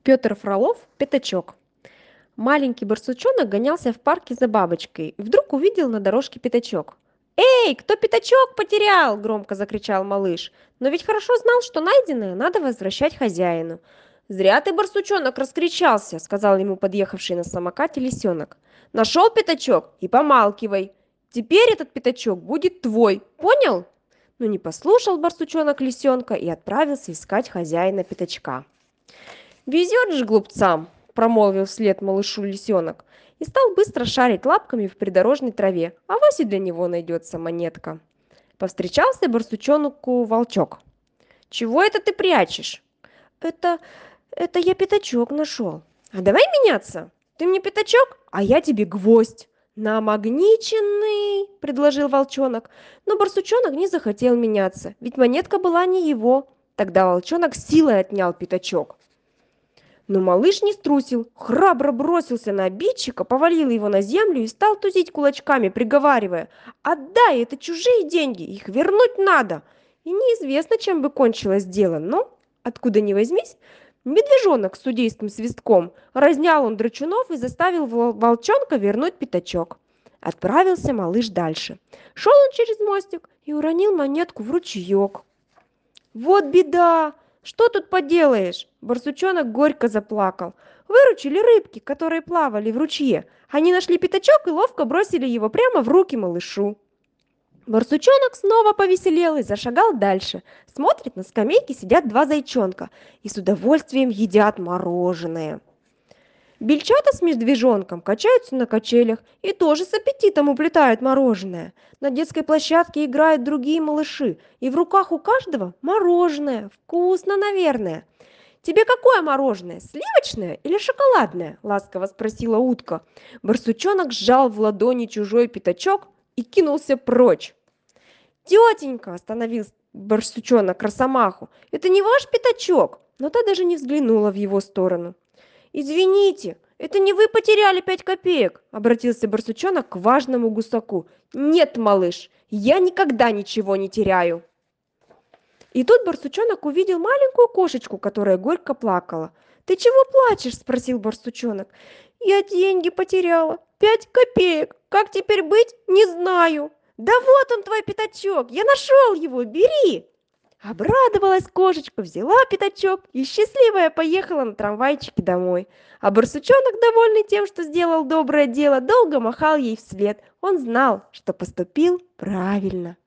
Петр Фролов «Пятачок». Маленький барсучонок гонялся в парке за бабочкой и вдруг увидел на дорожке пятачок. «Эй, кто пятачок потерял?» – громко закричал малыш. Но ведь хорошо знал, что найденное надо возвращать хозяину. «Зря ты, барсучонок, раскричался», – сказал ему подъехавший на самокате лисенок. «Нашел пятачок и помалкивай. Теперь этот пятачок будет твой, понял?» Но не послушал барсучонок лисенка и отправился искать хозяина пятачка. «Везет же глупцам!» – промолвил вслед малышу лисенок и стал быстро шарить лапками в придорожной траве, а вось и для него найдется монетка. Повстречался барсучонку волчок. «Чего это ты прячешь?» «Это... это я пятачок нашел». «А давай меняться? Ты мне пятачок, а я тебе гвоздь». «Намагниченный!» – предложил волчонок, но барсучонок не захотел меняться, ведь монетка была не его. Тогда волчонок силой отнял пятачок. Но малыш не струсил, храбро бросился на обидчика, повалил его на землю и стал тузить кулачками, приговаривая: «Отдай, это чужие деньги, их вернуть надо!» И неизвестно, чем бы кончилось дело, но, откуда ни возьмись, медвежонок с судейским свистком разнял он драчунов и заставил волчонка вернуть пятачок. Отправился малыш дальше. Шел он через мостик и уронил монетку в ручеек. «Вот беда! Что тут поделаешь?» Барсучонок горько заплакал. Выручили рыбки, которые плавали в ручье. Они нашли пятачок и ловко бросили его прямо в руки малышу. Барсучонок снова повеселел и зашагал дальше. Смотрит, на скамейке сидят два зайчонка и с удовольствием едят мороженое. Бельчата с медвежонком качаются на качелях и тоже с аппетитом уплетают мороженое. На детской площадке играют другие малыши, и в руках у каждого мороженое. Вкусно, наверное. «Тебе какое мороженое, сливочное или шоколадное?» – ласково спросила утка. Барсучонок сжал в ладони чужой пятачок и кинулся прочь. «Тетенька!» – остановил барсучонок росомаху. «Это не ваш пятачок?» Но та даже не взглянула в его сторону. «Извините, это не вы потеряли 5 копеек?» – обратился барсучонок к важному гусаку. «Нет, малыш, я никогда ничего не теряю». И тут барсучонок увидел маленькую кошечку, которая горько плакала. «Ты чего плачешь?» – спросил барсучонок. «Я деньги потеряла, 5 копеек. Как теперь быть, не знаю». «Да вот он, твой пятачок, я нашел его, бери!» Обрадовалась кошечка, взяла пятачок и счастливая поехала на трамвайчике домой. А барсучонок, довольный тем, что сделал доброе дело, долго махал ей вслед. Он знал, что поступил правильно.